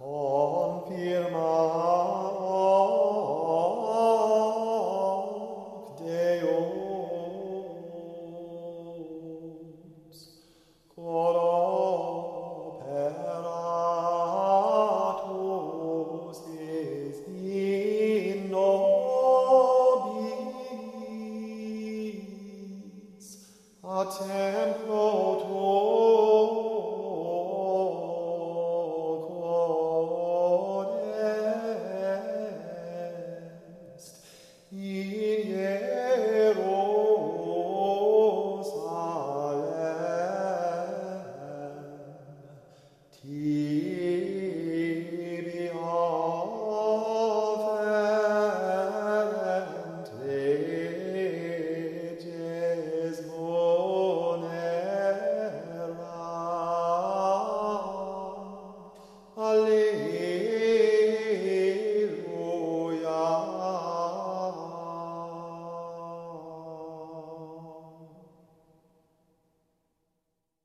Confirma hoc Deus, cor operatus est in nobis, a templo tuo quod est in Hierusalem.